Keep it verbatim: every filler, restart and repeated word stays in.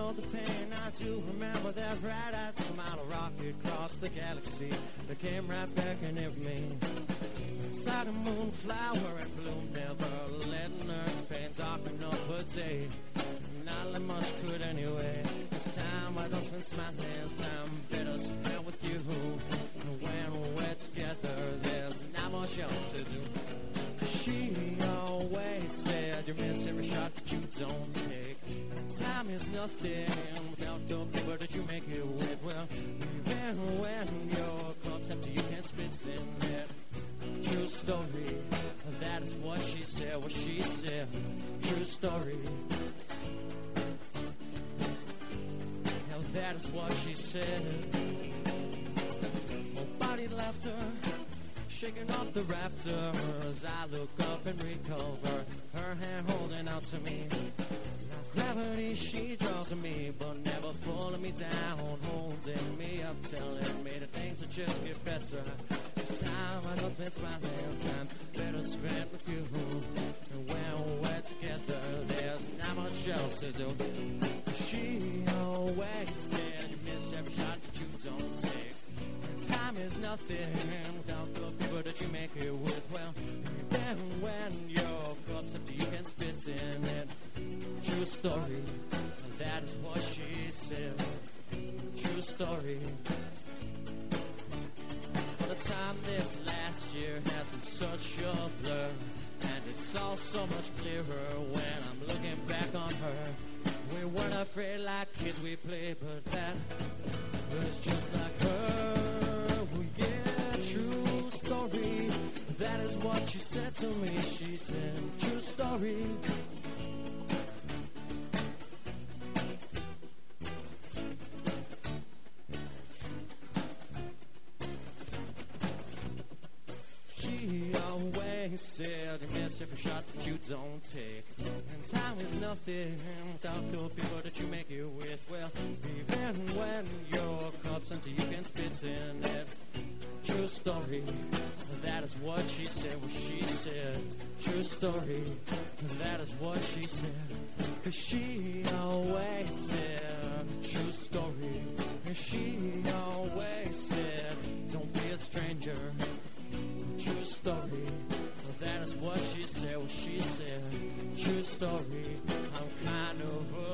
all the pain. I do remember that bright-eyed smile, a rocket across the galaxy that came right back and hit me. Inside a moonflower in bloom, never letting her pain darken up her day. Not like much could anyway. This time I don't spend smiling, this time better spend with you. And when we're together, there's not much else to do. She always said you miss every shot that you don't take. Time is nothing without the people that you make it with. Well, even when your cup's empty, you can't spit in it. True story, that is what she said, what she said. True story. Now that is what she said. My body left her, shaking off the rafters. I look up and recover, her hand holding out to me. Now gravity she draws to me, but never pulling me down, holding me up, telling me that things will just get better. This time I don't spend my last time, better spend with you. And when we're together, there's not much else to do. She always said you miss every shot that you don't take. Time is nothing without the people that you make it with. Well, then when your cup's empty, you can spit in it. True story, that is what she said. True story. For the time this last year has been such a blur, and it's all so much clearer when I'm looking back on her. We weren't afraid like kids, we played, but that was just like her. True story, that is what she said to me. She said, true story. She always said, you miss every shot that you don't take. And time is nothing without the people that you make it with. Well, even when your cup's empty, you can spit in it. True story, that is what she said, what she said. True story, that is what she said. Cause she always said, true story. And she always said, don't be a stranger. True story, that is what she said, what she said. True story, I'm kind of